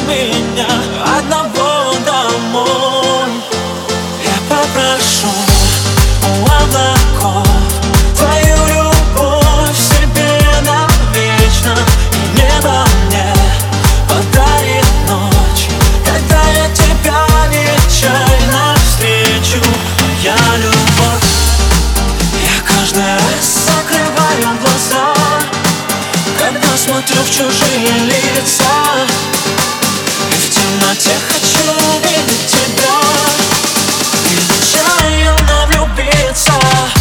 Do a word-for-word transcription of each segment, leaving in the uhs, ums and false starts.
меня одного домой. Я попрошу у облаков твою любовь себе навечно, и небо мне подарит ночь, когда я тебя нечаянно встречу. Моя любовь, я каждый раз закрываю глаза, когда смотрю в чужие лица, и в темноте хочу увидеть тебя и нечаянно влюбиться.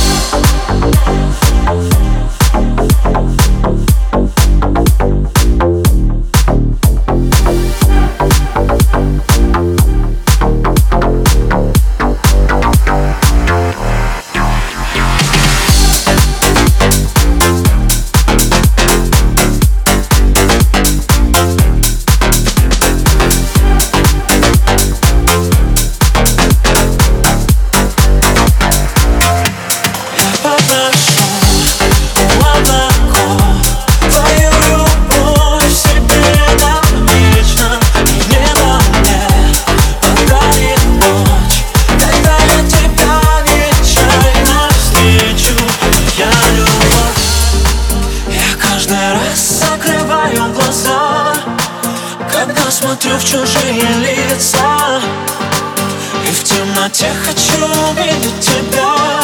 Закрываю глаза, когда смотрю в чужие лица, и в темноте хочу увидеть тебя.